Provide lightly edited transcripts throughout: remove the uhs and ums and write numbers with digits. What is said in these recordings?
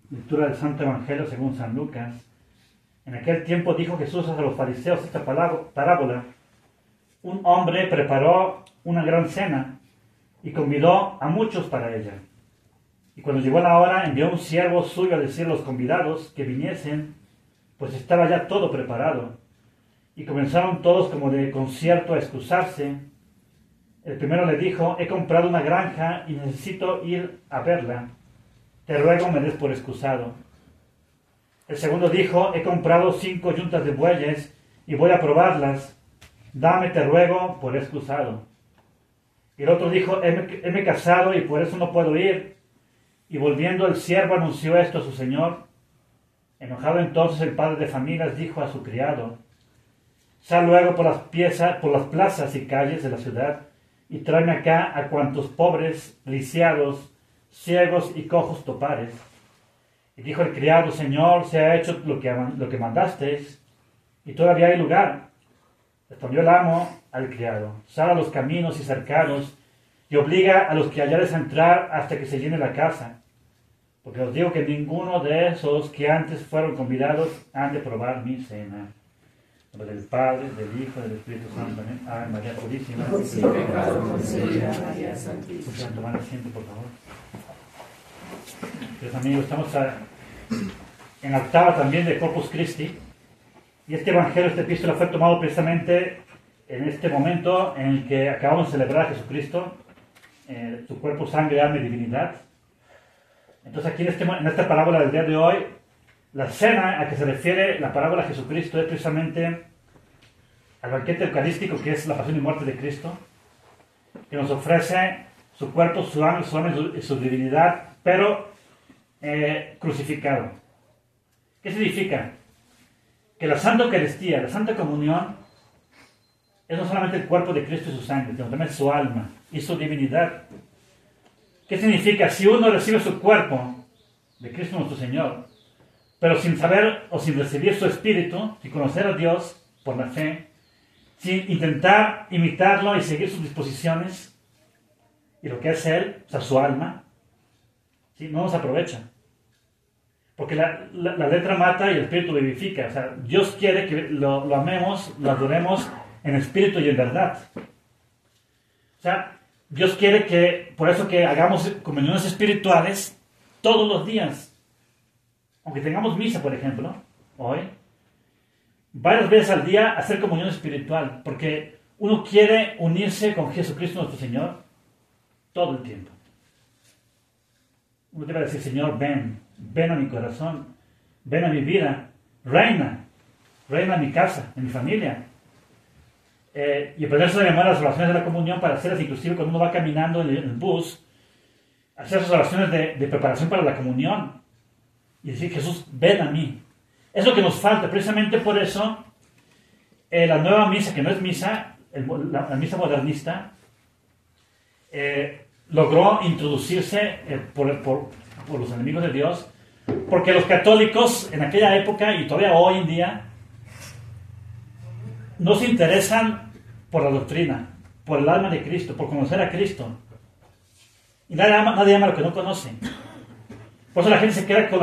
Lectura del Santo Evangelio según San Lucas. En aquel tiempo dijo Jesús a los fariseos esta parábola. Un hombre preparó una gran cena y convidó a muchos para ella. Y cuando llegó la hora, envió un siervo suyo a decir a los convidados que viniesen, pues estaba ya todo preparado. Y comenzaron todos como de concierto a excusarse. El primero le dijo: he comprado una granja y necesito ir a verla. Te ruego me des por excusado. El segundo dijo: he comprado 5 yuntas de bueyes y voy a probarlas. Dame, te ruego, por excusado. Y el otro dijo: heme casado y por eso no puedo ir. Y volviendo el siervo anunció esto a su señor. Enojado entonces el padre de familias dijo a su criado: sal luego por las plazas y calles de la ciudad y tráeme acá a cuantos pobres, lisiados, ciegos y cojos topares. Y dijo el criado: Señor, se ha hecho lo que mandasteis, y todavía hay lugar. Respondió el amo al criado: sal a los caminos y cercados, y obliga a los que hallares a entrar hasta que se llene la casa. Porque os digo que ninguno de esos que antes fueron convidados han de probar mi cena. En nombre del Padre, del Hijo, del Espíritu Santo. Amén. Ave María Purísima. Sin pecado concebida, María Santísima. Puedan tomar asiento, por favor. Queridos amigos, estamos en la octava también de Corpus Christi. Y este evangelio, esta epístola fue tomado precisamente en este momento en el que acabamos de celebrar a Jesucristo, su cuerpo, sangre, alma y divinidad. Entonces aquí en esta parábola del día de hoy, la cena a que se refiere la parábola de Jesucristo es precisamente al banquete eucarístico, que es la pasión y muerte de Cristo, que nos ofrece su cuerpo, su alma y su divinidad, pero crucificado. ¿Qué significa? Que la Santa Eucaristía, la Santa Comunión, es no solamente el cuerpo de Cristo y su sangre, sino también su alma y su divinidad. ¿Qué significa? Si uno recibe su cuerpo de Cristo nuestro Señor, pero sin saber o sin recibir su espíritu, sin conocer a Dios por la fe, sin intentar imitarlo y seguir sus disposiciones y lo que es Él, o sea, su alma, ¿sí? No nos aprovecha. Porque la letra mata y el espíritu vivifica. O sea, Dios quiere que lo amemos, lo adoremos en espíritu y en verdad. O sea, Dios quiere que, por eso que hagamos comuniones espirituales todos los días. Aunque tengamos misa, por ejemplo, hoy, varias veces al día hacer comunión espiritual, porque uno quiere unirse con Jesucristo nuestro Señor todo el tiempo. Uno debe decir: Señor, ven a mi corazón, ven a mi vida, reina en mi casa, en mi familia. Y aprenderse de memoria las oraciones de la comunión para hacerlas, inclusive cuando uno va caminando en el bus, hacer esas oraciones de preparación para la comunión y decir: Jesús, ven a mí. Es lo que nos falta. Precisamente por eso la nueva misa, que no es misa, la misa modernista, logró introducirse por los enemigos de Dios, porque los católicos en aquella época y todavía hoy en día no se interesan por la doctrina, por el alma de Cristo, por conocer a Cristo. Y nadie ama lo que no conoce. Por eso la gente se queda con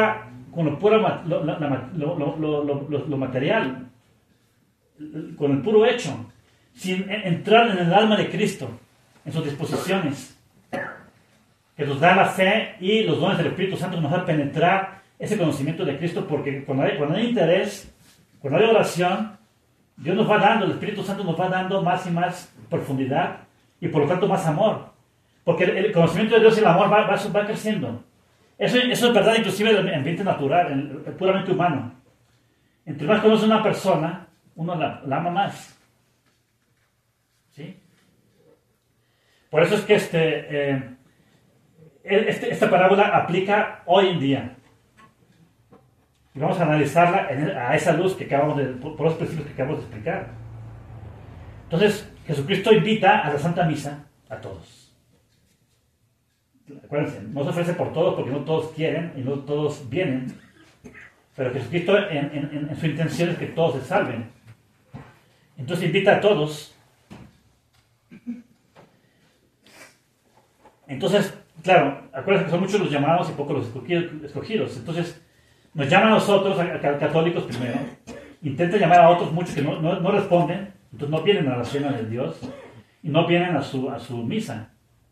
lo material, con el puro hecho, sin entrar en el alma de Cristo, en sus disposiciones, que nos da la fe y los dones del Espíritu Santo, que nos da penetrar ese conocimiento de Cristo, porque cuando hay interés, cuando hay oración, Dios nos va dando, el Espíritu Santo nos va dando más y más profundidad y por lo tanto más amor, porque el conocimiento de Dios y el amor va creciendo. Eso es verdad inclusive en el ambiente natural, puramente humano. Entre más conoce una persona, uno la ama más. ¿Sí? Por eso es que esta parábola aplica hoy en día. Y vamos a analizarla a esa luz por los principios que acabamos de explicar. Entonces, Jesucristo invita a la Santa Misa a todos. Acuérdense, no se ofrece por todos porque no todos quieren y no todos vienen. Pero Jesucristo en su intención es que todos se salven. Entonces invita a todos. Entonces, claro, acuérdense que son muchos los llamados y pocos los escogidos. Entonces, nos llama a nosotros, a católicos primero, intenta llamar a otros muchos que no responden, entonces no vienen a la cena de Dios y no vienen a su misa.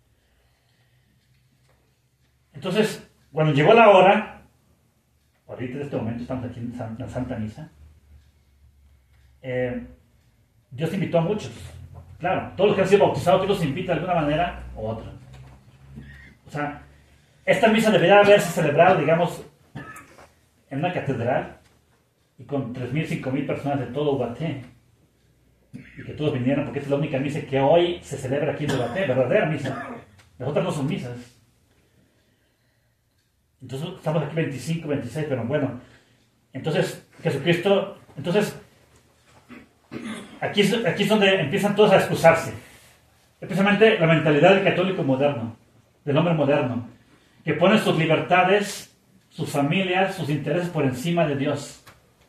Entonces, cuando llegó la hora, ahorita en este momento estamos aquí en la Santa Misa, Dios invitó a muchos. Claro, todos los que han sido bautizados, Dios los invita de alguna manera u otra. O sea, esta misa debería haberse celebrado, digamos, en una catedral y con 3.000, 5.000 personas de todo Ubaté. Y que todos vinieran, porque esta es la única misa que hoy se celebra aquí en Ubaté, verdadera misa. Las otras no son misas. Entonces, estamos aquí 25, 26, pero bueno. Entonces, Jesucristo, aquí es donde empiezan todos a excusarse. Especialmente la mentalidad del católico moderno, del hombre moderno, que pone sus libertades, sus familias, sus intereses por encima de Dios.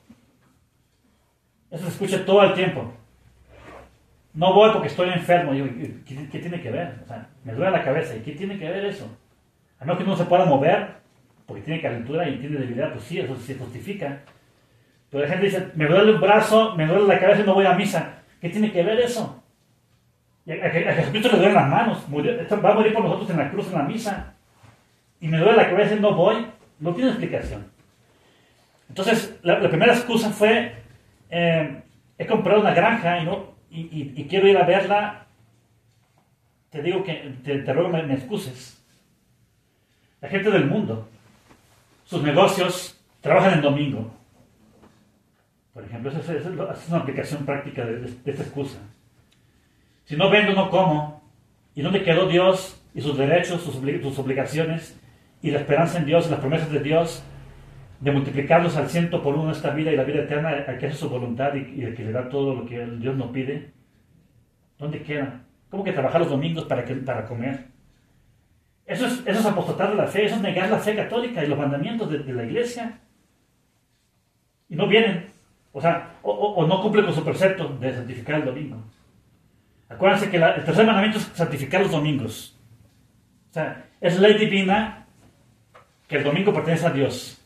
Eso se escucha todo el tiempo. No voy porque estoy enfermo. Yo, ¿qué tiene que ver? O sea, me duele la cabeza. ¿Y qué tiene que ver eso? A menos que uno se pueda mover, porque tiene calentura y tiene debilidad, pues sí, eso se justifica. Pero la gente dice, me duele el brazo, me duele la cabeza y no voy a misa. ¿Qué tiene que ver eso? Y a Jesucristo le duelen las manos. Va a morir por nosotros en la cruz, en la misa. Y me duele la cabeza y no voy. No tiene explicación. Entonces, la primera excusa fue, he comprado una granja y quiero ir a verla. Te digo que te ruego me excuses. La gente del mundo, sus negocios, trabajan en domingo. Por ejemplo, esa es una aplicación práctica de esta excusa. Si no vendo, no como. ¿Y dónde quedó Dios y sus derechos, sus obligaciones y la esperanza en Dios y las promesas de Dios de multiplicarlos al 100 por 1 esta vida y la vida eterna al que hace su voluntad y el que le da todo lo que Dios nos pide? ¿Dónde queda? ¿Cómo que trabajar los domingos para comer? Eso es apostatar de la fe, eso es negar la fe católica y los mandamientos de la iglesia. Y no vienen. O sea, o no cumplen con su precepto de santificar el domingo. Acuérdense que el tercer mandamiento es santificar los domingos. O sea, es ley divina que el domingo pertenece a Dios.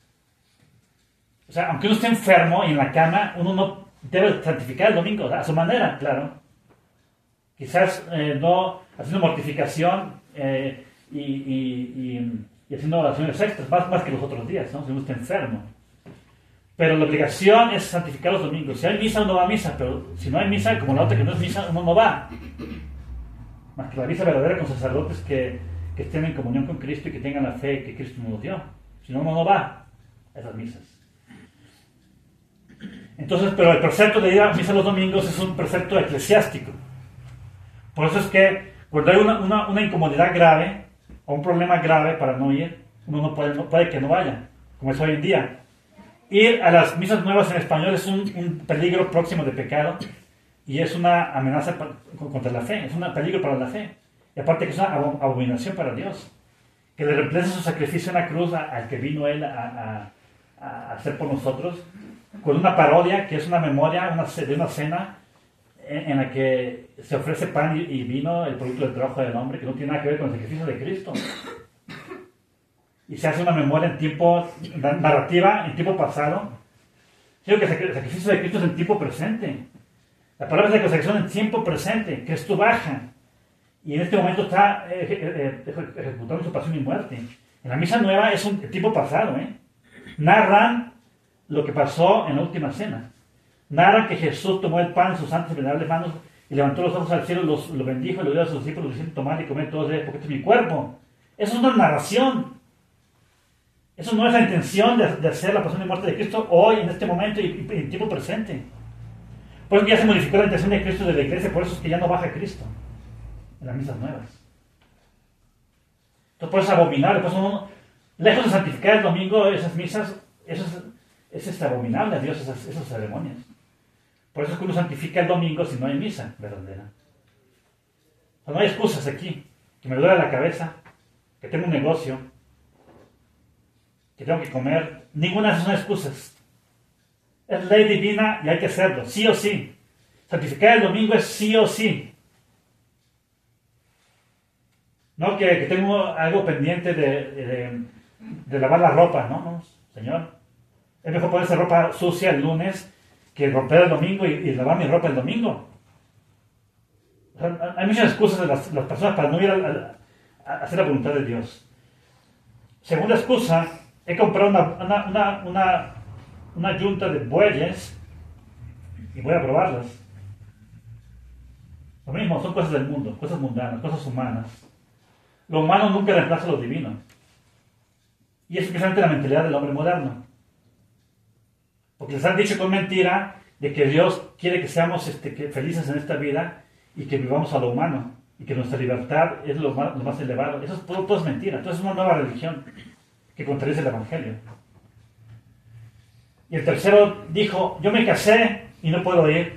O sea, aunque uno esté enfermo y en la cama, uno no debe santificar el domingo, a su manera, claro. Quizás no haciendo mortificación y haciendo oraciones extras, más que los otros días, ¿no? Si uno está enfermo. Pero la obligación es santificar los domingos. Si hay misa, uno va a misa, pero si no hay misa, como la otra que no es misa, uno no va. Más que la misa verdadera con sacerdotes que estén en comunión con Cristo y que tengan la fe que Cristo nos dio. Si no, uno no va a esas misas. Entonces, pero el precepto de ir a misa los domingos es un precepto eclesiástico. Por eso es que cuando hay una incomodidad grave o un problema grave para no ir, uno no puede que no vaya, como es hoy en día. Ir a las misas nuevas en español es un peligro próximo de pecado y es una amenaza contra la fe, es un peligro para la fe. Y aparte que es una abominación para Dios. Que le reemplace su sacrificio en la cruz al que vino Él a hacer por nosotros, con una parodia que es una memoria de una cena en la que se ofrece pan y vino, el producto del trabajo del hombre, que no tiene nada que ver con el sacrificio de Cristo. Y se hace una memoria en tiempo, narrativa en tiempo pasado. Digo que el sacrificio de Cristo es en tiempo presente. La palabra es la consagración en tiempo presente. Cristo baja. Y en este momento está ejecutando su pasión y muerte. En la misa nueva es un tiempo pasado. Narran lo que pasó en la última cena. Narran que Jesús tomó el pan en sus santas y venerables manos y levantó los ojos al cielo, lo bendijo y lo dio a sus discípulos diciendo: tomad y comed todos de él, porque este es mi cuerpo. Eso es una narración. Eso no es la intención de hacer la pasión y muerte de Cristo hoy, en este momento y en tiempo presente. Por eso ya se modificó la intención de Cristo de la iglesia, por eso es que ya no baja Cristo en las misas nuevas. Entonces, por eso es abominable. Por eso lejos de santificar el domingo, esas misas, eso es abominable a Dios, esas ceremonias. Por eso es que uno santifica el domingo si no hay misa verdadera. O sea, no hay excusas aquí. Que me duele la cabeza, que tengo un negocio, que tengo que comer. Ninguna de esas son excusas. Es ley divina y hay que hacerlo, sí o sí. Santificar el domingo es sí o sí. No que tengo algo pendiente de lavar la ropa, no, Señor. Es mejor ponerse ropa sucia el lunes que romper el domingo y lavar mi ropa el domingo. O sea, hay muchas excusas de las personas para no ir a hacer la voluntad de Dios. Segunda excusa, he comprado una yunta de bueyes y voy a probarlas. Lo mismo, son cosas del mundo, cosas mundanas, cosas humanas. Lo humano nunca reemplaza lo divino. Y es precisamente la mentalidad del hombre moderno. Porque les han dicho con mentira de que Dios quiere que seamos felices en esta vida y que vivamos a lo humano y que nuestra libertad es lo más elevado. Eso todo es mentira. Entonces es una nueva religión que contradice el Evangelio. Y el tercero dijo, yo me casé y no puedo ir.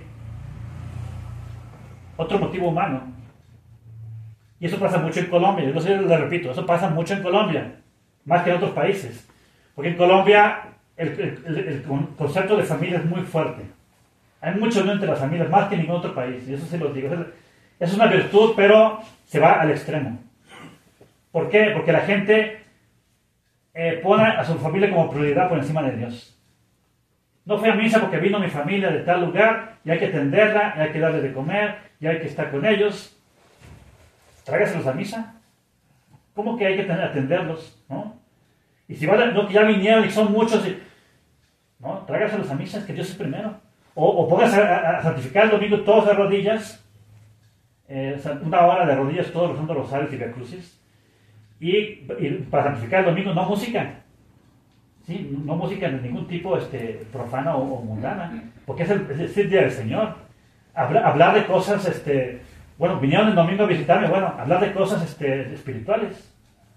Otro motivo humano. Y eso pasa mucho en Colombia. Yo le repito, eso pasa mucho en Colombia, más que en otros países. Porque en Colombia el concepto de familia es muy fuerte. Hay mucho unión entre las familias, más que en ningún otro país. Y eso sí lo digo. Es una virtud, pero se va al extremo. ¿Por qué? Porque la gente pone a su familia como prioridad por encima de Dios. No fui a misa porque vino mi familia de tal lugar y hay que atenderla, y hay que darle de comer, y hay que estar con ellos. Tráigaselos a misa. ¿Cómo que hay que atenderlos? ¿No? Y si no, que ya vinieron y son muchos, no, tráigaselos a misa, es que Dios es primero. O póngase a santificar el domingo todos de rodillas, una hora de rodillas, todos rezando rosarios y viacrucis. Y para santificar el domingo, no música. ¿Sí? No música de ningún tipo profana o mundana, porque es el día del Señor. Hablar de cosas, bueno, vinieron el domingo a visitarme, bueno, hablar de cosas espirituales.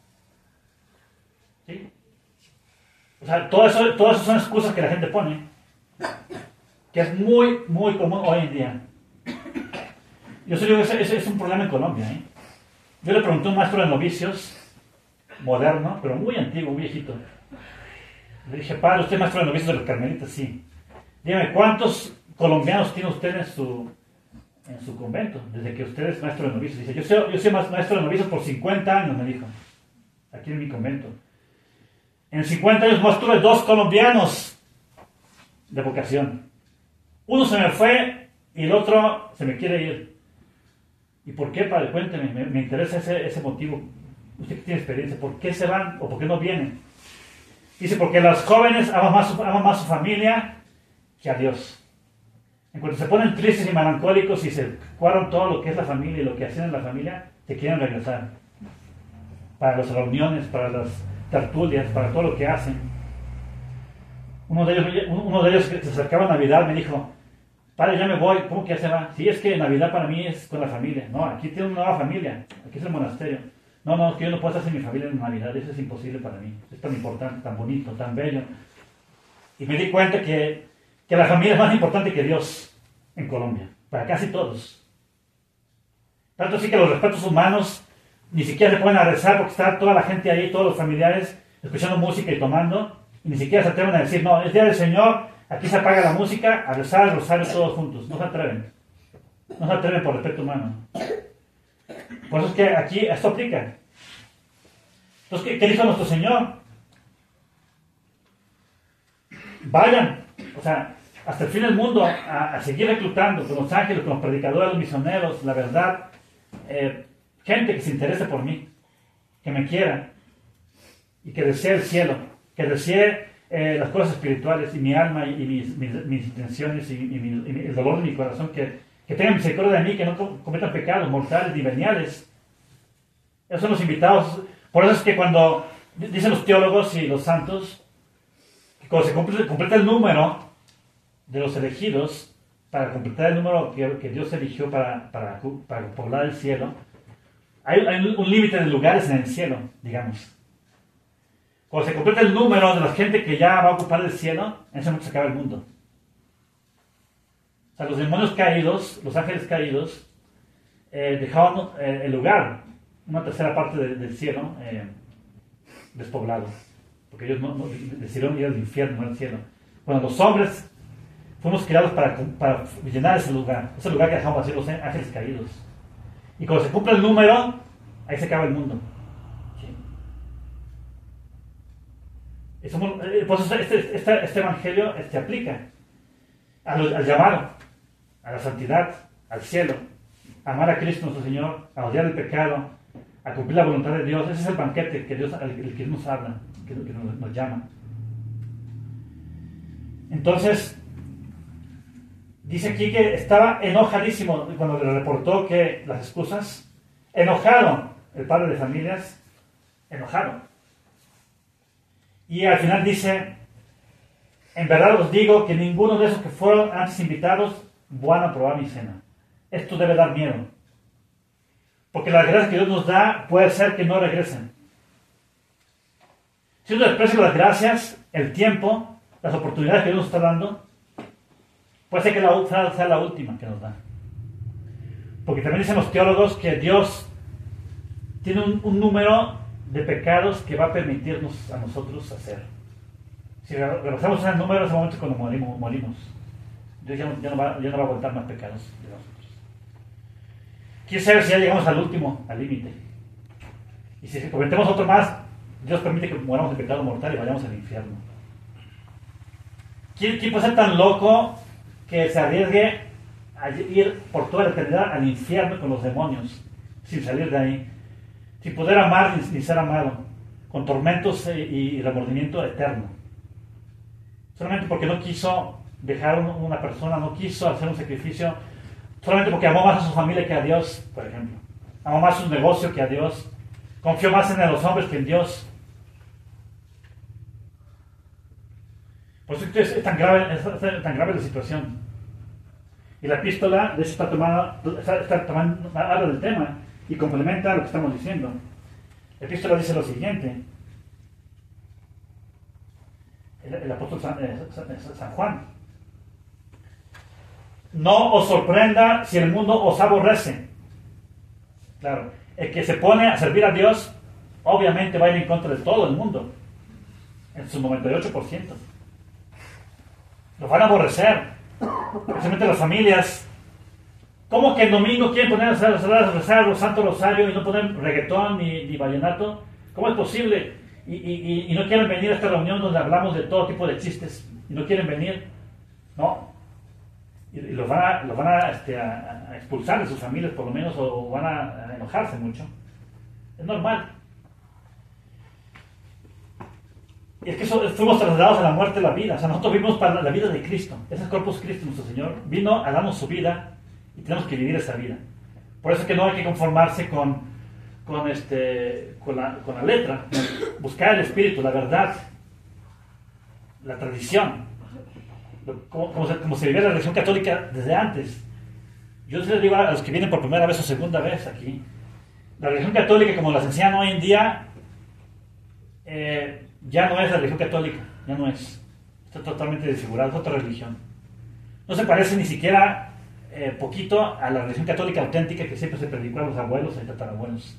¿Sí? O sea, todo eso son excusas que la gente pone, que es muy, muy común hoy en día. Yo sé que ese es un problema en Colombia. Yo le pregunté a un maestro de novicios, moderno, pero muy antiguo, muy viejito. Le dije, padre, ¿usted es maestro de novicios de los carmelitas? Sí. Dígame, ¿cuántos colombianos tiene usted en su convento, desde que usted es maestro de novicios? Dice, yo soy maestro de novicios por 50 años, me dijo, aquí en mi convento. En 50 años más tuve 2 colombianos de vocación. Uno se me fue y el otro se me quiere ir. ¿Y por qué, padre? Cuénteme, me interesa ese motivo. Usted que tiene experiencia, ¿por qué se van o por qué no vienen? Dice, porque los jóvenes aman más su familia que a Dios. En cuanto se ponen tristes y melancólicos y se jugaron todo lo que es la familia y lo que hacen en la familia, se quieren regresar. Para las reuniones, para las tertulias, para todo lo que hacen. Uno de ellos que se acercaba a Navidad me dijo, padre, ya me voy. ¿Cómo que ya se va? Sí, es que Navidad para mí es con la familia. No, aquí tiene una nueva familia. Aquí es el monasterio. No, es que yo no puedo estar sin mi familia en Navidad. Eso es imposible para mí. Es tan importante, tan bonito, tan bello. Y me di cuenta que la familia es más importante que Dios en Colombia. Para casi todos. Tanto así que los respetos humanos ni siquiera se pueden a rezar porque está toda la gente ahí, todos los familiares, escuchando música y tomando. Y ni siquiera se atreven a decir, no, es día del Señor, aquí se apaga la música, a rezar el rosario todos juntos. No se atreven. No se atreven por respeto humano. Por eso es que aquí esto aplica. Entonces, ¿qué dijo nuestro Señor? Vayan, o sea, hasta el fin del mundo a seguir reclutando con los ángeles, con los predicadores, los misioneros, la verdad, gente que se interese por mí, que me quiera y que desee el cielo, que desee las cosas espirituales y mi alma y mis intenciones y el dolor de mi corazón, que tengan misericordia de mí, que no cometan pecados mortales ni veniales. Esos son los invitados. Por eso es que cuando dicen los teólogos y los santos, que cuando se completa el número de los elegidos, para completar el número que Dios eligió para poblar el cielo, hay un límite de lugares en el cielo, digamos. Cuando se completa el número de la gente que ya va a ocupar el cielo, en ese momento se acaba el mundo. O sea, los demonios caídos, los ángeles caídos, dejaban el lugar, una tercera parte del cielo, despoblado. Porque ellos no decidieron ir al infierno, no al cielo. Bueno, los hombres fuimos creados para llenar ese lugar que dejaban vacío los ángeles caídos. Y cuando se cumple el número, ahí se acaba el mundo. ¿Sí? Por eso este evangelio aplica al llamado, a la santidad, al cielo, a amar a Cristo nuestro Señor, a odiar el pecado, a cumplir la voluntad de Dios. Ese es el banquete que Dios, el que nos habla, que nos llama. Entonces, dice aquí que estaba enojadísimo cuando le reportó que las excusas, enojado el padre de familias, enojado. Y al final dice, en verdad os digo que ninguno de esos que fueron antes invitados van a probar mi cena. Esto debe dar miedo. Porque las gracias que Dios nos da puede ser que no regresen. Si uno desprecia las gracias, el tiempo, las oportunidades que Dios nos está dando, puede ser que sea la última que nos da. Porque también dicen los teólogos que Dios tiene un número de pecados que va a permitirnos a nosotros hacer. Si rebasamos ese número, en ese momento es cuando morimos. Dios ya no va a aguantar más pecados de nosotros. Quiero saber si ya llegamos al último, al límite. Y si cometemos otro más, Dios permite que moramos de pecado mortal y vayamos al infierno. ¿Quién puede ser tan loco que se arriesgue a ir por toda la eternidad al infierno con los demonios, sin salir de ahí, sin poder amar ni ser amado, con tormentos y remordimiento eterno? Solamente porque no quiso dejar una persona, no quiso hacer un sacrificio, solamente porque amó más a su familia que a Dios, por ejemplo. Amó más su negocio que a Dios. Confió más en los hombres que en Dios. Por eso es tan grave la situación. Y la epístola de hecho habla del tema y complementa lo que estamos diciendo. La epístola dice lo siguiente. El apóstol San Juan: no os sorprenda si el mundo os aborrece. Claro, el que se pone a servir a Dios obviamente va a ir en contra de todo el mundo, en su 98%. Los van a aborrecer, especialmente las familias. ¿Cómo que el domingo quieren poner a rezar el Santo Rosario y no poner reggaetón ni vallenato? ¿Cómo es posible? Y no quieren venir a esta reunión donde hablamos de todo tipo de chistes. Y no quieren venir. No. Y los van a expulsar de sus familias, por lo menos, o van a enojarse mucho. Es normal. Y es que fuimos trasladados a la muerte de la vida. O sea, nosotros vivimos para la vida de Cristo. Ese es Corpus Christi, nuestro Señor. Vino a darnos su vida y tenemos que vivir esa vida. Por eso es que no hay que conformarse con la letra. Buscar el espíritu, la verdad, la tradición. Como se vivía la religión católica desde antes. Yo les digo a los que vienen por primera vez o segunda vez aquí, la religión católica como las enseñan hoy en día, ya no es la religión católica, ya no es. Está totalmente desfigurada, es otra religión. No se parece ni siquiera poquito a la religión católica auténtica que siempre se predicó a los abuelos y tatarabuelos.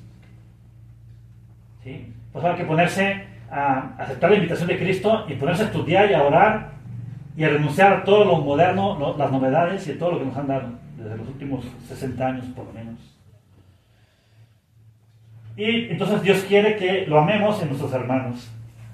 ¿Sí? Pues hay que ponerse a aceptar la invitación de Cristo y ponerse a estudiar y a orar y a renunciar a todo lo moderno, las novedades y a todo lo que nos han dado desde los últimos 60 años por lo menos. Y entonces Dios quiere que lo amemos en nuestros hermanos.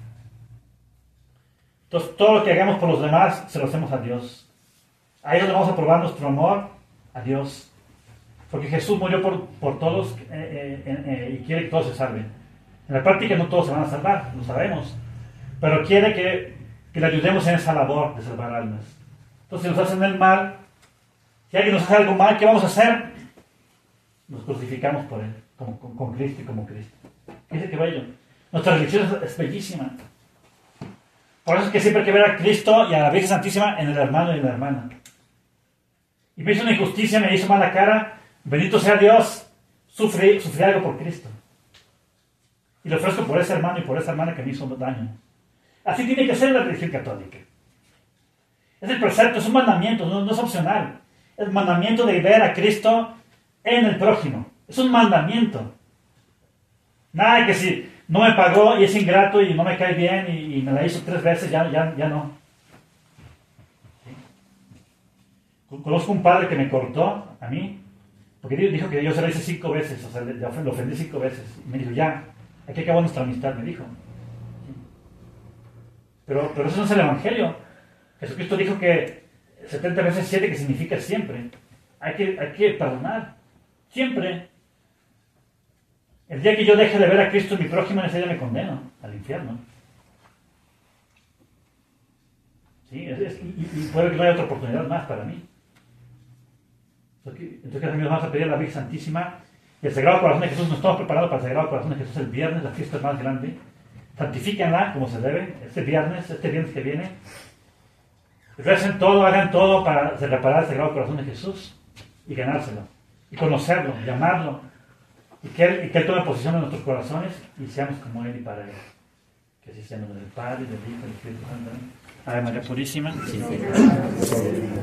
Entonces todo lo que hagamos por los demás se lo hacemos a Dios. Ahí es donde vamos a probar nuestro amor a Dios. Porque Jesús murió por todos y quiere que todos se salven. En la práctica no todos se van a salvar, lo sabemos. Pero quiere que le ayudemos en esa labor de salvar almas. Entonces si nos hacen el mal, si alguien nos hace algo mal, ¿qué vamos a hacer? Nos crucificamos por él, con Cristo y como Cristo. Dice que bello. Nuestra religión es bellísima. Por eso es que siempre hay que ver a Cristo y a la Virgen Santísima en el hermano y en la hermana. Y me hizo una injusticia, me hizo mala cara, bendito sea Dios, sufrí algo por Cristo. Y lo ofrezco por ese hermano y por esa hermana que me hizo daño. Así tiene que ser la religión católica. Es el precepto, es un mandamiento, no es opcional. Es el mandamiento de ver a Cristo en el prójimo. Es un mandamiento. Nada de que si no me pagó y es ingrato y no me cae bien y me la hizo 3 veces, ya no. ¿Sí? Conozco un padre que me cortó a mí, Porque dijo que yo se lo hice 5 veces, o sea, lo ofendí 5 veces. Y me dijo, ya, aquí acabó nuestra amistad, me dijo. Pero eso no es el Evangelio. Jesucristo dijo que 70 veces 7, que significa siempre. Hay que perdonar. Siempre. El día que yo deje de ver a Cristo en mi prójimo, en ese día me condeno al infierno. ¿Sí? Y puede que no haya otra oportunidad más para mí. Entonces, amigos, vamos a pedir a la Virgen Santísima y el Sagrado Corazón de Jesús. Nos estamos preparando para el Sagrado Corazón de Jesús el viernes, la fiesta más grande. Santifíquenla como se debe, este viernes que viene. Recen todo, hagan todo para reparar el Sagrado Corazón de Jesús y ganárselo, y conocerlo, y amarlo, y que Él tome posición en nuestros corazones y seamos como Él y para Él. Que así sea en nombre del Padre, del Hijo y del Espíritu Santo. Ave María Purísima. Sí.